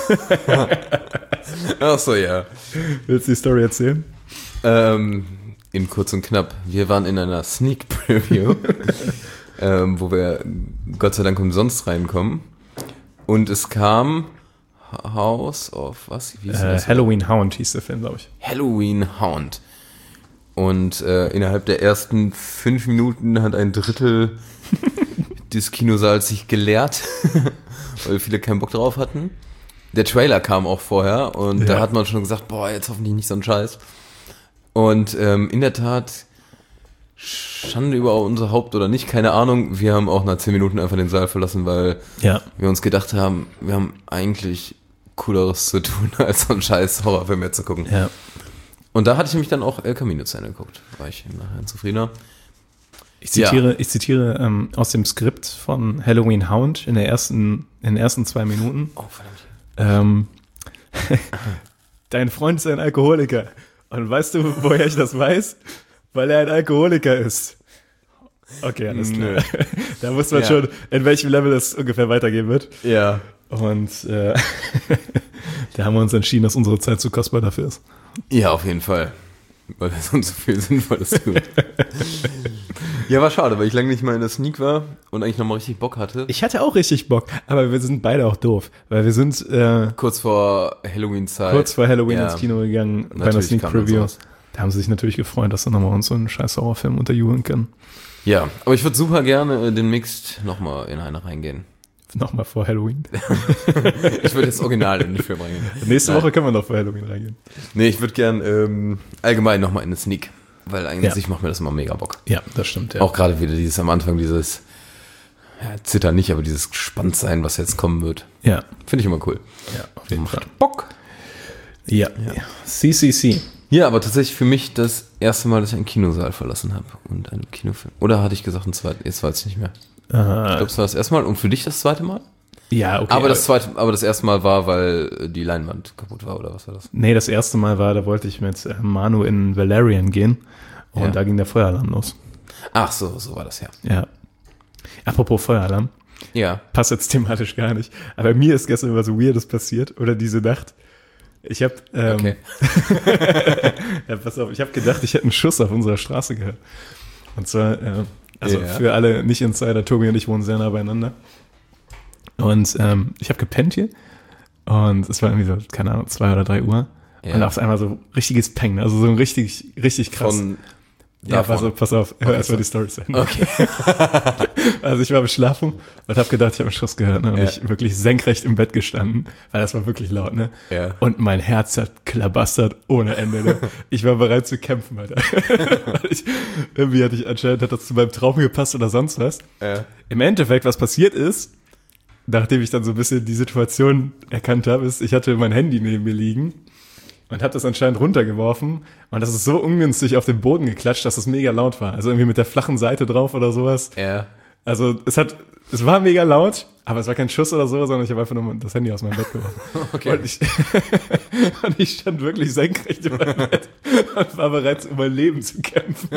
Ach so, ja. Willst du die Story erzählen? Ähm, in kurz und knapp. Wir waren in einer Sneak Preview, ähm, wo wir Gott sei Dank umsonst reinkommen. Und es kam House of, was? Wie hieß Äh, das? Halloween Hound hieß der Film, glaube ich. Halloween Hound. Und äh, innerhalb der ersten fünf Minuten hat ein Drittel des Kinosaals sich geleert, weil viele keinen Bock drauf hatten. Der Trailer kam auch vorher und Ja. da hat man schon gesagt, boah, jetzt hoffentlich nicht so ein Scheiß. Und ähm, in der Tat, Schande über unser Haupt oder nicht, keine Ahnung, wir haben auch nach zehn Minuten einfach den Saal verlassen, weil Ja. wir uns gedacht haben, wir haben eigentlich Cooleres zu tun, als so einen scheiß Horrorfilm mehr zu gucken. Ja. Und da hatte ich mich dann auch El Camino zu Ende geguckt. War ich im Nachhinein zufriedener. Ich zitiere, ich zitiere ähm, aus dem Skript von Halloween Hound in der ersten, in den ersten zwei Minuten. Oh, verdammt. Ähm, Dein Freund ist ein Alkoholiker. Und weißt du, woher ich das weiß? Weil er ein Alkoholiker ist. Okay, alles klar. Nö. Da muss man Ja. schon, in welchem Level es ungefähr weitergehen wird. Ja. Und äh, da haben wir uns entschieden, dass unsere Zeit zu kostbar dafür ist. Ja, auf jeden Fall. Weil wir sonst so viel Sinnvolles tun. Ja, war schade, weil ich lange nicht mal in der Sneak war und eigentlich nochmal richtig Bock hatte. Ich hatte auch richtig Bock, aber wir sind beide auch doof, weil wir sind äh, Kurz vor Halloween-Zeit. kurz vor Halloween Ja. ins Kino gegangen bei einer Natürlich Sneak kam dann Preview. sowas. Da haben sie sich natürlich gefreut, dass sie nochmal uns so einen scheiß Horrorfilm unterjubeln können. Ja, aber ich würde super gerne äh, den Mixed nochmal in eine reingehen. Nochmal vor Halloween. Ich würde jetzt original in den Film reingehen. Nächste Nein. Woche können wir noch vor Halloween reingehen. Nee, ich würde gern ähm, allgemein nochmal in eine Sneak. Weil eigentlich Ja. sich macht mir das immer mega Bock. Ja, das stimmt, ja. Auch gerade wieder dieses am Anfang, dieses ja, Zittern nicht, aber dieses Gespanntsein, was jetzt kommen wird. Ja, Finde ich immer cool. ja, auf jeden Fall. Bock. Ja. ja. C C C. Ja, aber tatsächlich für mich das erste Mal, dass ich einen Kinosaal verlassen habe und einen Kinofilm. Oder hatte ich gesagt, ein zweites? Jetzt weiß ich nicht mehr. Ich Äh, glaube, es war das erste Mal und für dich das zweite Mal? ja, okay. aber das zweite, aber das erste Mal war, weil die Leinwand kaputt war, oder was war das? Nee, das erste Mal war, da wollte ich mit äh, Manu in Valerian gehen und Ja. da ging der Feueralarm los. Ach so, so war das ja. Ja. Apropos Feueralarm, Ja. passt jetzt thematisch gar nicht, aber mir ist gestern was Weirdes passiert oder diese Nacht. Ich habe ähm, Okay. ja, pass auf, ich habe gedacht, ich hätte einen Schuss auf unserer Straße gehört. Und zwar, äh, also Ja. für alle Nicht-Insider, Tobi und ich wohnen sehr nah beieinander. Und ähm, ich habe gepennt hier und es war irgendwie so, keine Ahnung, zwei oder drei Uhr. Ja. Und auf einmal so richtiges Peng, also so ein richtig, richtig krass. Von ja, pass davon. auf, pass auf, hör Okay, erstmal so. die Story zu Ende. Okay. Also ich war beschlafen und habe gedacht, ich habe einen Schuss gehört, ne? Und Ja. ich wirklich senkrecht im Bett gestanden, weil das war wirklich laut, ne? Ja. Und mein Herz hat klabastert ohne Ende, ne? Ich war bereit zu kämpfen, Alter. Weil ich, irgendwie hatte ich anscheinend, hat das zu meinem Traum gepasst oder sonst was. Ja. Im Endeffekt, was passiert ist, nachdem ich dann so ein bisschen die Situation erkannt habe, ist, ich hatte mein Handy neben mir liegen und habe das anscheinend runtergeworfen und das ist so ungünstig auf den Boden geklatscht, dass es mega laut war. Also irgendwie mit der flachen Seite drauf oder sowas. Ja. Also es hat, es war mega laut, aber es war kein Schuss oder so, sondern ich habe einfach nur das Handy aus meinem Bett geworfen. Okay. Und ich, und ich stand wirklich senkrecht in meinem Bett und war bereit, um mein Leben zu kämpfen.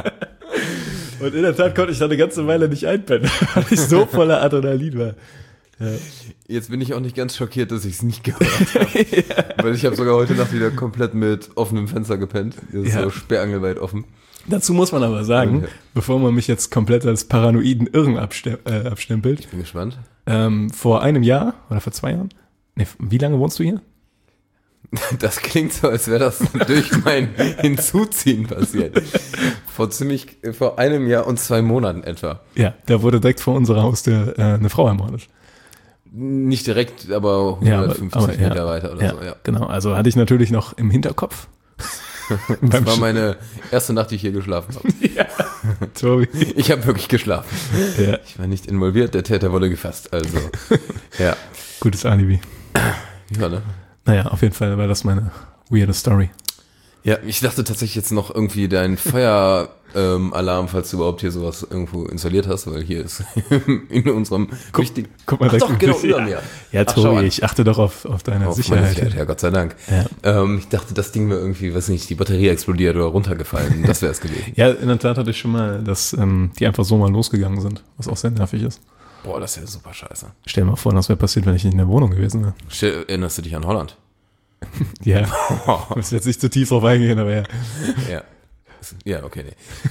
Und in der Tat konnte ich da eine ganze Weile nicht einpennen, weil ich so voller Adrenalin war. Jetzt bin ich auch nicht ganz schockiert, dass ich es nicht gehört habe. Weil ich habe sogar heute Nacht wieder komplett mit offenem Fenster gepennt. Das ist Ja. so sperrangelweit offen. Dazu muss man aber sagen, Okay. bevor man mich jetzt komplett als paranoiden Irren abste äh, abstempelt, Bin gespannt. ähm, vor einem Jahr oder vor zwei Jahren, nee, wie lange wohnst du hier? Das klingt so, als wäre das durch mein Hinzuziehen passiert. Vor ziemlich, vor einem Jahr und zwei Monaten etwa. Ja, da wurde direkt vor unserer Haustür äh, eine Frau ermordet. Nicht direkt, aber Ja, aber- hundertfünfzig aber, ja. Meter weiter oder Ja, so, ja. genau. Also hatte ich natürlich noch im Hinterkopf. Das war meine erste Nacht, die ich hier geschlafen habe. Tobi. Ich habe wirklich geschlafen. Ja, Ich war nicht involviert, der Täter wurde gefasst, also. Ja. gutes Alibi. Ja, ne? Naja, auf jeden Fall war das meine weirde Story. Ja, ich dachte tatsächlich jetzt noch irgendwie dein Feueralarm, ähm, Alarm, falls du überhaupt hier sowas irgendwo installiert hast, weil hier ist in unserem Guck, wichtigen... guck mal, Ach doch, genau, ja, über mir. ja Ach, schau Tobi, an. ich achte doch auf, auf deine Auf Sicherheit. meine Sicherheit, ja, Gott sei Dank. Ja. Ähm, ich dachte, das Ding wäre irgendwie, weiß nicht, die Batterie explodiert oder runtergefallen. Das wäre es gewesen. Ja, in der Tat hatte ich schon mal, dass ähm, die einfach so mal losgegangen sind, was auch sehr nervig ist. Boah, das ist ja super scheiße. Stell dir mal vor, was wäre passiert, wenn ich nicht in der Wohnung gewesen wäre. Stell, erinnerst du dich an Holland? Ja, ich muss jetzt nicht zu tief drauf eingehen, aber ja. Ja. Ja, okay,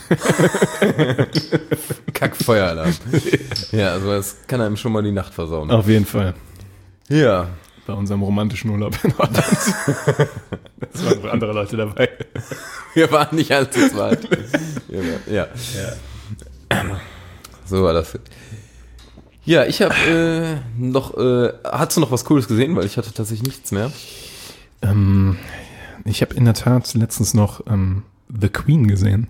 nee. Kackfeueralarm. Ja, also das kann einem schon mal die Nacht versauen. Auf jeden Fall. Ja. Bei unserem romantischen Urlaub in Holland. Das waren wohl andere Leute dabei. Wir waren nicht allzu zweit. Ja. ja. So war das. Ja, ich habe äh, noch, äh, hast du noch was Cooles gesehen? Weil ich hatte tatsächlich nichts mehr. Ähm, ich habe in der Tat letztens noch ähm, The Queen gesehen.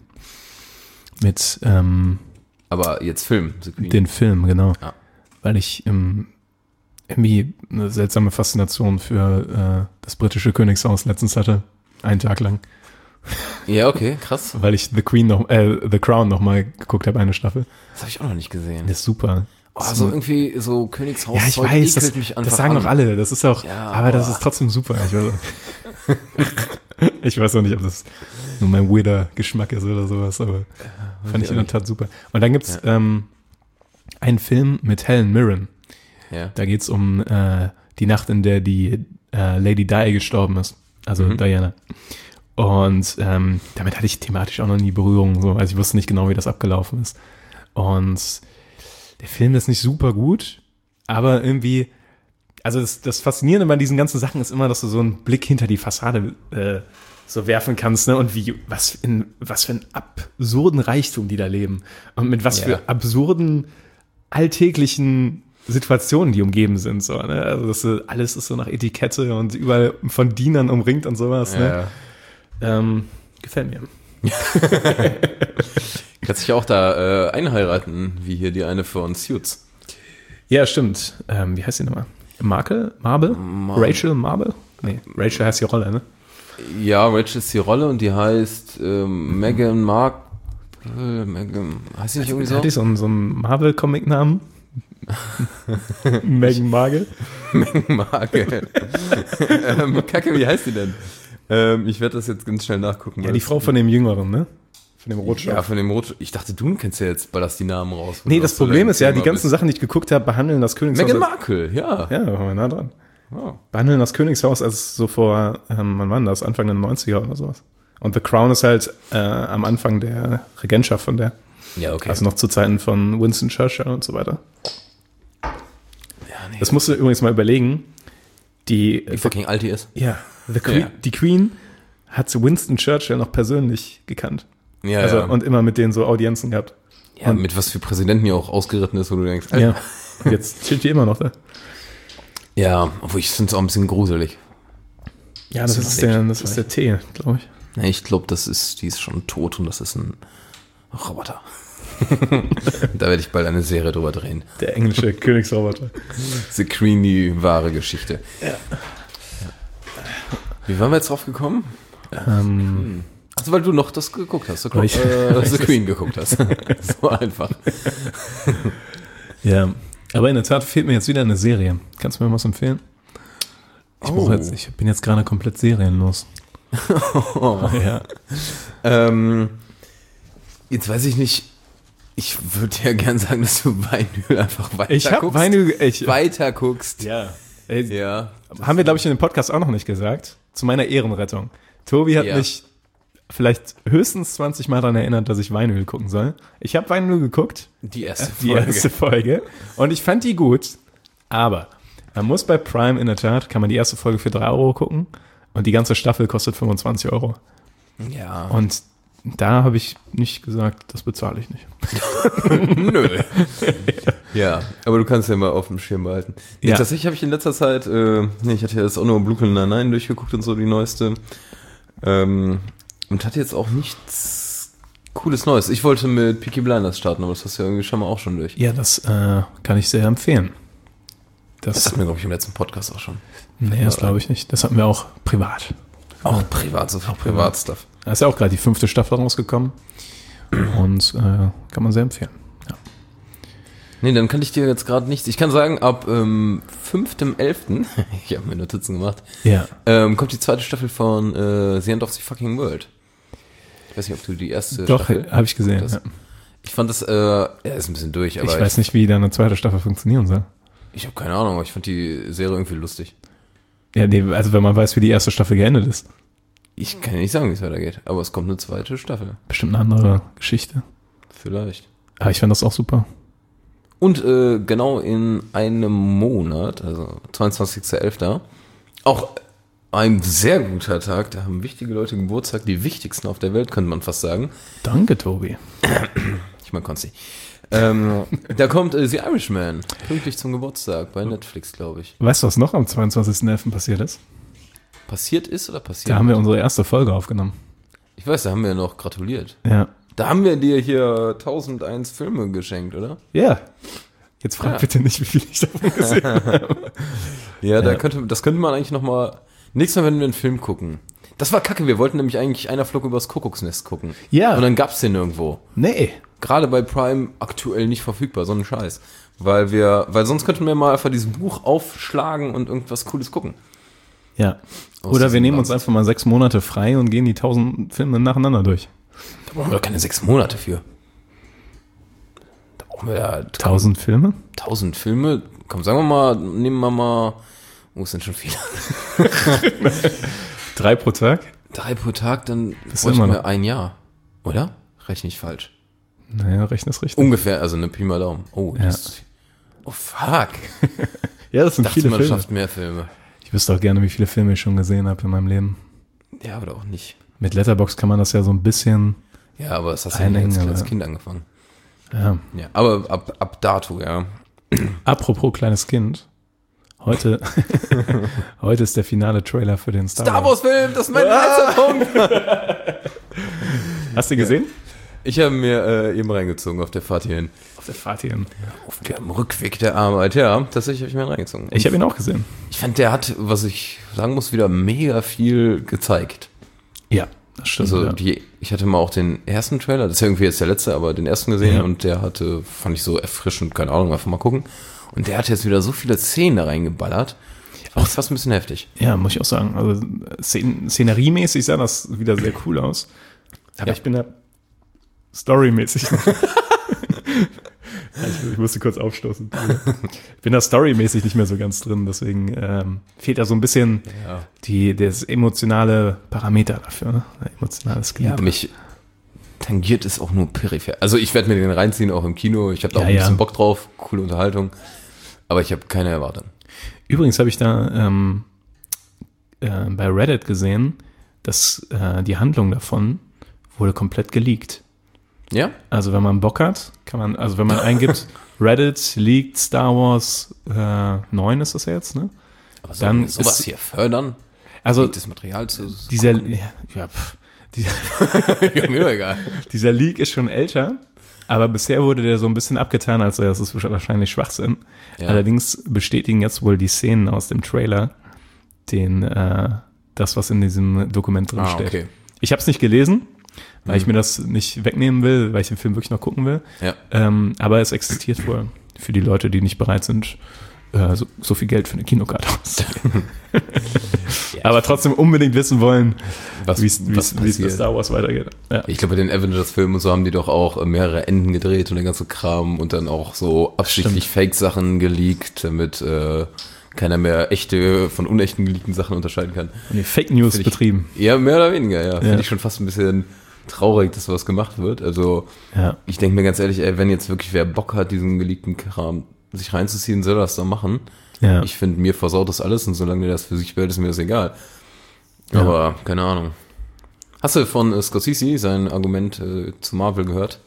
Mit ähm, Aber jetzt Film, The Queen. Den Film, genau. Ja. Weil ich ähm, irgendwie eine seltsame Faszination für äh, das britische Königshaus letztens hatte. Einen Tag lang. Ja, okay, krass. Weil ich The Queen noch, äh, The Crown noch mal geguckt habe, eine Staffel. Das habe ich auch noch nicht gesehen. Das ist super. Oh, so irgendwie so Königshaus. Ja, ich weiß, das, das sagen an. doch alle. Das ist auch, Ja, aber das boah. ist trotzdem super. Ich weiß, ich weiß auch nicht, ob das nur mein weirder Geschmack ist oder sowas, aber fand ich in der Tat super. Und dann gibt's Ja. ähm, einen Film mit Helen Mirren. Ja. Da geht's um äh, die Nacht, in der die äh, Lady Di gestorben ist. Also Mhm. Diana. Und ähm, damit hatte ich thematisch auch noch nie Berührung. So. Also ich wusste nicht genau, wie das abgelaufen ist. Und der Film ist nicht super gut, aber irgendwie, also das, das Faszinierende bei diesen ganzen Sachen ist immer, dass du so einen Blick hinter die Fassade äh, so werfen kannst, ne? Und wie, was in, was für einen absurden Reichtum die da leben. Und mit was Ja. für absurden, alltäglichen Situationen die umgeben sind, so, ne? Also das ist, alles ist so nach Etikette und überall von Dienern umringt und sowas, ne? Ja. Ähm, gefällt mir. Kannst dich auch da äh, einheiraten, wie hier die eine von Suits. Ja, stimmt. Ähm, wie heißt die nochmal? Markle? Marble? Mar- Rachel Marble? Nee, Rachel heißt die Rolle, ne? Ja, Rachel ist die Rolle und die heißt ähm, Meghan Markle. Meghan, heißt die nicht irgendwie so? Hat die so einen, so einen Marvel-Comic-Namen? Meghan Markle? Meghan Markle. ähm, Kacke, wie heißt die denn? Ähm, ich werde das jetzt ganz schnell nachgucken. Ja, weil die es- Frau von dem Jüngeren, ne? Von dem Rotschopf. Ja, von dem Rot. Ich dachte, du kennst ja jetzt ballerst die Namen raus. Nee, das Problem ist ja, die ganzen Sachen. Sachen, die ich geguckt habe, behandeln das Königshaus. Meghan als- Markle, ja. Ja, da waren wir nah dran. Wow. Behandeln das Königshaus als so vor, ähm, wann war denn das? Anfang der neunziger oder sowas. Und The Crown ist halt äh, am Anfang der Regentschaft von der. Ja, okay. Also noch zu Zeiten von Winston Churchill und so weiter. ja, nee. Das musst du übrigens mal überlegen. Die, Wie fucking alt die ist. ja, the Queen, Ja. die Queen hat Winston Churchill noch persönlich gekannt. Ja, also, ja. und immer mit denen so Audienzen gehabt. ja, mit was für Präsidenten die auch ausgeritten ist, wo du denkst, Ja. Und jetzt steht die immer noch da. ja, obwohl ich finde es auch ein bisschen gruselig. Ja, das, Das ist ist der, echt das ist der Tee, glaube ich. Nee, ich glaube, das ist, die ist schon tot und das ist ein Roboter. Da werde ich bald eine Serie drüber drehen. Der englische Königsroboter. The Queen, die wahre Geschichte. Ja. Wie waren wir jetzt drauf gekommen? Ähm, Also weil du noch das geguckt hast, The, Weil ich- äh, The Queen geguckt hast. So einfach. ja, aber in der Tat fehlt mir jetzt wieder eine Serie. Kannst du mir was empfehlen? Ich, Oh. brauche jetzt, ich bin jetzt gerade komplett serienlos. Oh. Ja. Ähm, jetzt weiß ich nicht, ich würde ja gern sagen, dass du Weinhöhl einfach weiter Ich habe guckst. Weine, ich, Weiter guckst. ja. Ey, Ja. haben wir, glaube ich, in dem Podcast auch noch nicht gesagt. Zu meiner Ehrenrettung. Tobi hat Ja. mich vielleicht höchstens zwanzig Mal daran erinnert, dass ich Weinöl gucken soll. Ich habe Weinöl geguckt, Die erste die Folge. erste Folge, und ich fand die gut, aber man muss bei Prime in der Tat, kann man die erste Folge für drei Euro gucken und die ganze Staffel kostet fünfundzwanzig Euro. Ja. Und da habe ich nicht gesagt, das bezahle ich nicht. Nö. Ja, aber du kannst ja mal auf dem Schirm behalten. Ja. Ja. Tatsächlich habe ich in letzter Zeit, äh, nee, ich hatte ja jetzt auch nur Brooklyn Nine-Nine durchgeguckt und so, die neueste. Ähm, und hatte jetzt auch nichts Cooles Neues. Ich wollte mit Peaky Blinders starten, aber das hast du ja irgendwie schon mal auch schon durch. Ja, das äh, kann ich sehr empfehlen. Das Das, hatten wir, glaube ich, im letzten Podcast auch schon. nee, das glaube ich nicht. Das hatten wir auch privat. Auch privat, so viel Privatstuff. Da ist ja auch gerade die fünfte Staffel rausgekommen. Und äh, kann man sehr empfehlen. Ja. Nee, dann kann ich dir jetzt gerade nichts. Ich kann sagen, ab ähm, fünften elften ich habe mir Notizen gemacht, Ja. ähm, kommt die zweite Staffel von äh, The End of the Fucking World. Ich weiß nicht, ob du die erste Doch, Staffel... habe ich gesehen. das, Ja. Ich fand das, äh, er ist ein bisschen durch, aber Ich weiß nicht, wie da eine zweite Staffel funktionieren soll. ich, ich habe keine Ahnung, aber ich fand die Serie irgendwie lustig. Ja, nee, also wenn man weiß, wie die erste Staffel geendet ist. Ich kann ja nicht sagen, wie es weitergeht, aber es kommt eine zweite Staffel. Bestimmt eine andere Geschichte. Vielleicht. Aber ich fand das auch super. Und äh, genau in einem Monat, also zweiundzwanzigster elfter auch ein sehr guter Tag, da haben wichtige Leute Geburtstag, die wichtigsten auf der Welt, könnte man fast sagen. Danke, Tobi. Ich mag Konsti. Ähm, da kommt äh, The Irishman, pünktlich zum Geburtstag, bei Netflix, glaube ich. Weißt du, was noch am zweiundzwanzigsten elften passiert ist? Passiert ist oder passiert? Da haben wir unsere erste Folge aufgenommen. Ich weiß, da haben wir noch gratuliert. Ja. Da haben wir dir hier tausendeins Filme geschenkt, oder? Ja. Jetzt frag Ja. bitte nicht, wie viel ich davon gesehen habe. Ja, da Ja. könnte, das könnte man eigentlich nochmal, nächstes Mal, wenn wir einen Film gucken. Das war kacke, wir wollten nämlich eigentlich Einer flog übers Kuckucksnest gucken. Ja. Und dann gab's den nirgendwo. Nee. Gerade bei Prime aktuell nicht verfügbar, so ein Scheiß. Weil wir, weil sonst könnten wir mal einfach dieses Buch aufschlagen und irgendwas Cooles gucken. Ja. Aus Oder wir diesem nehmen uns Land. einfach mal sechs Monate frei und gehen die tausend Filme nacheinander durch. Da brauchen wir doch keine sechs Monate für. Da brauchen wir ja Tausend Filme? tausend Filme. Komm, sagen wir mal, nehmen wir mal, oh, es sind schon viele. Drei pro Tag? Drei pro Tag, dann ist bräuchten immer wir noch. ein Jahr. Oder? Rechne ich falsch. Naja, rechnest richtig. Ungefähr, also eine Pi mal Daumen. Oh, Ja. das, oh fuck. Ja, das sind Dachte, viele man Filme. schafft mehr Filme. Ich wüsste auch gerne, wie viele Filme ich schon gesehen habe in meinem Leben. Ja, aber auch nicht. Mit Letterboxd kann man das ja so ein bisschen, Ja, aber das hast du ja Einhängen, als kleines aber- Kind angefangen. ja. Ja, aber ab, ab dato, ja. Apropos kleines Kind. Heute, heute ist der finale Trailer für den Star, Star Wars Film, das ist mein letzter Punkt. Hast du gesehen? Ich habe mir äh, eben reingezogen auf der Fahrt hierhin. Auf der Fahrt hierhin. Auf dem Rückweg der Arbeit, ja. Tatsächlich habe ich mir reingezogen. Ich habe ihn auch gesehen. Ich fand, der hat, was ich sagen muss, wieder mega viel gezeigt. Ja, das stimmt. Also ja. die, ich hatte mal auch den ersten Trailer, das ist ja irgendwie jetzt der letzte, aber den ersten gesehen Ja. und der hatte, fand ich so erfrischend, keine Ahnung, einfach mal gucken. Und der hat jetzt wieder so viele Szenen da reingeballert. Auch fast ein bisschen heftig. Ja, muss ich auch sagen. Also Szen szeneriemäßig sah das wieder sehr cool aus. Aber Ja. ich bin da storymäßig. ich, ich musste kurz aufstoßen. Ich bin da storymäßig nicht mehr so ganz drin, deswegen ähm, fehlt da so ein bisschen Ja. die, das emotionale Parameter dafür, ne? Emotionales Glied. Ja, mich tangiert es auch nur peripher. Also ich werde mir den reinziehen, auch im Kino. Ich habe da Ja, auch ein ja. bisschen Bock drauf, coole Unterhaltung. Aber ich habe keine Erwartung. Übrigens habe ich da ähm, äh, bei Reddit gesehen, dass äh, die Handlung davon wurde komplett geleakt. Ja? Also wenn man Bock hat, kann man, also wenn man eingibt, Reddit leaked Star Wars äh, neun ist das ja jetzt, ne? Aber Dann dann sowas ist- hier fördern, Also das Material zu... dieser, ja, ja, pff, dieser, ja, mir doch egal. dieser Leak ist schon älter, aber bisher wurde der so ein bisschen abgetan, als das ist wahrscheinlich Schwachsinn. Ja. Allerdings bestätigen jetzt wohl die Szenen aus dem Trailer den, äh, das, was in diesem Dokument drin Ah, steht. okay. Ich habe es nicht gelesen, weil ich mir das nicht wegnehmen will, weil ich den Film wirklich noch gucken will. Ja. Ähm, aber es existiert wohl für die Leute, die nicht bereit sind, äh, so, so viel Geld für eine Kinokarte auszugeben. aber trotzdem unbedingt wissen wollen, Was- wie es wie was es- wie es mit passiert. Star Wars weitergeht. Ja. Ich glaube, bei den Avengers-Filmen und so haben die doch auch mehrere Enden gedreht und den ganzen Kram und dann auch so absichtlich Fake-Sachen geleakt, damit äh, keiner mehr echte von unechten geleakten Sachen unterscheiden kann. Und die Fake News Find ich- betrieben. Ja, mehr oder weniger, ja. Finde Ja. ich schon fast ein bisschen traurig, dass sowas gemacht wird. Also Ja. ich denke mir ganz ehrlich, ey, wenn jetzt wirklich wer Bock hat, diesen geleakten Kram sich reinzuziehen, soll er das dann machen. Ja. Ich finde, mir versaut das alles und solange der das für sich behält, ist mir das egal. Ja. Aber keine Ahnung. Hast du von äh, Scorsese sein Argument äh, zu Marvel gehört?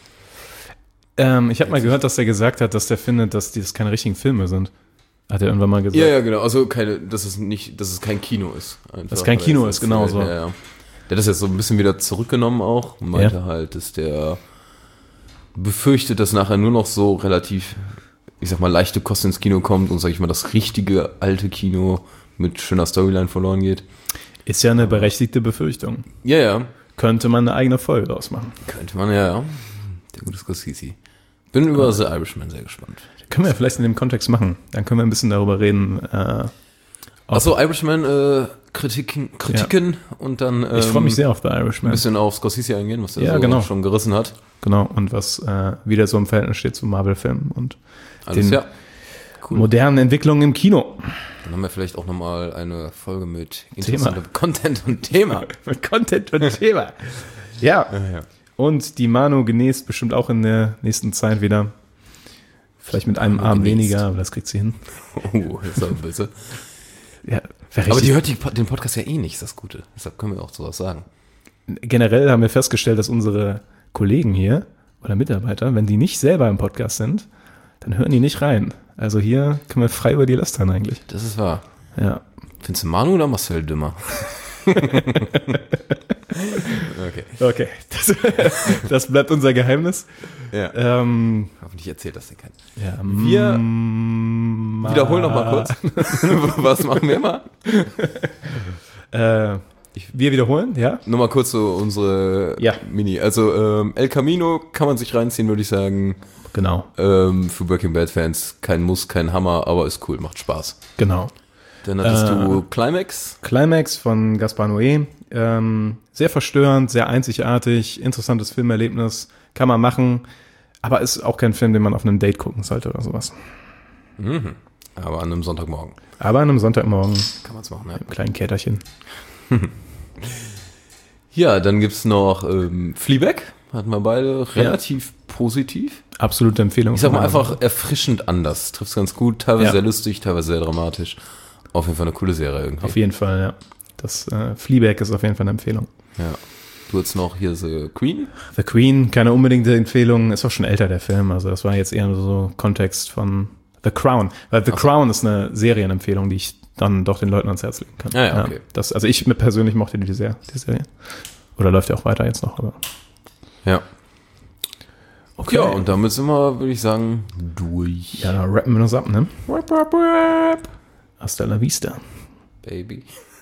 Ähm, ich habe mal gehört, dass er gesagt hat, dass der findet, dass die das keine richtigen Filme sind. Hat er irgendwann mal gesagt. Ja, ja, genau. Also keine, dass es nicht, dass es kein Kino ist. Einfach. Dass es kein Kino Weil ist, genau so. Ja, ja. Der hat das jetzt so ein bisschen wieder zurückgenommen auch und meinte Ja. halt, dass der befürchtet, dass nachher nur noch so relativ, ich sag mal, leichte Kosten ins Kino kommt und, sag ich mal, das richtige alte Kino mit schöner Storyline verloren geht. Ist ja eine berechtigte Befürchtung. Ja, ja. Könnte man eine eigene Folge draus machen. Könnte man, ja, ja. Der gute Scorsese. Bin über The Irishman sehr gespannt. Können wir ja vielleicht in dem Kontext machen. Dann können wir ein bisschen darüber reden. Äh, Achso, Irishman, äh, Kritiken, Kritiken ja. und dann ähm, ich freue mich sehr auf The Irishman. Ein bisschen auf Scorsese eingehen, was er ja, so genau. schon gerissen hat. Genau, und was äh, wieder so im Verhältnis steht zu Marvel-Filmen und Alles, den ja. Cool. modernen Entwicklungen im Kino. Dann haben wir vielleicht auch nochmal eine Folge mit interessantem Content und Thema. mit Content und Thema. Ja. Ja, ja. Und die Manu genäst bestimmt auch in der nächsten Zeit wieder. Vielleicht mit einem Arm genäst. Weniger, aber das kriegt sie hin. Oh, das ist aber böse. Ja, aber die hört die, den Podcast ja eh nicht, ist das Gute. Deshalb können wir auch sowas sagen. Generell haben wir festgestellt, dass unsere Kollegen hier oder Mitarbeiter, wenn die nicht selber im Podcast sind, dann hören die nicht rein. Also hier können wir frei über die lästern eigentlich. Das ist wahr. Ja. Findest du Manu oder Marcel dümmer? okay. Okay. Das, das bleibt unser Geheimnis. Ja. Ähm, Hoffentlich erzählt das denn keiner. Ja, wir mm, wiederholen noch mal kurz. Was machen wir immer? äh, wir wiederholen, ja? Nur mal kurz so unsere ja. Mini. Also ähm, El Camino kann man sich reinziehen, würde ich sagen. Genau. Ähm, für Breaking Bad Fans kein Muss, kein Hammer, aber ist cool, macht Spaß. Genau. Dann hattest äh, du Climax. Climax von Gaspar Noé. Ähm, sehr verstörend, sehr einzigartig, interessantes Filmerlebnis, kann man machen, aber ist auch kein Film, den man auf einem Date gucken sollte oder sowas. Mhm. Aber an einem Sonntagmorgen. Aber an einem Sonntagmorgen. Kann man es machen, ja. Mit einem kleinen Käterchen. Ja, dann gibt's noch ähm, Fleabag. Hatten wir beide relativ ja. positiv. Absolute Empfehlung. Ich sag mal einfach erfrischend anders. Trifft's ganz gut, teilweise ja. sehr lustig, teilweise sehr dramatisch. Auf jeden Fall eine coole Serie irgendwie. Auf jeden Fall, ja. Das äh, Fleabag ist auf jeden Fall eine Empfehlung. Ja. Du hast noch hier The Queen. The Queen, keine unbedingte Empfehlung, ist auch schon älter, der Film. Also das war jetzt eher so Kontext von The Crown. Weil The Ach Crown so. ist eine Serienempfehlung, die ich dann doch den Leuten ans Herz legen kann. Ah, ja, okay. Ja, das, also ich persönlich mochte die, sehr, die Serie. Oder läuft ja auch weiter jetzt noch, aber. Ja. Okay. Ja, und damit sind wir, würde ich sagen, durch. Ja, dann rappen wir uns ab, ne? Rap, rap, rap. Hasta la vista. Baby.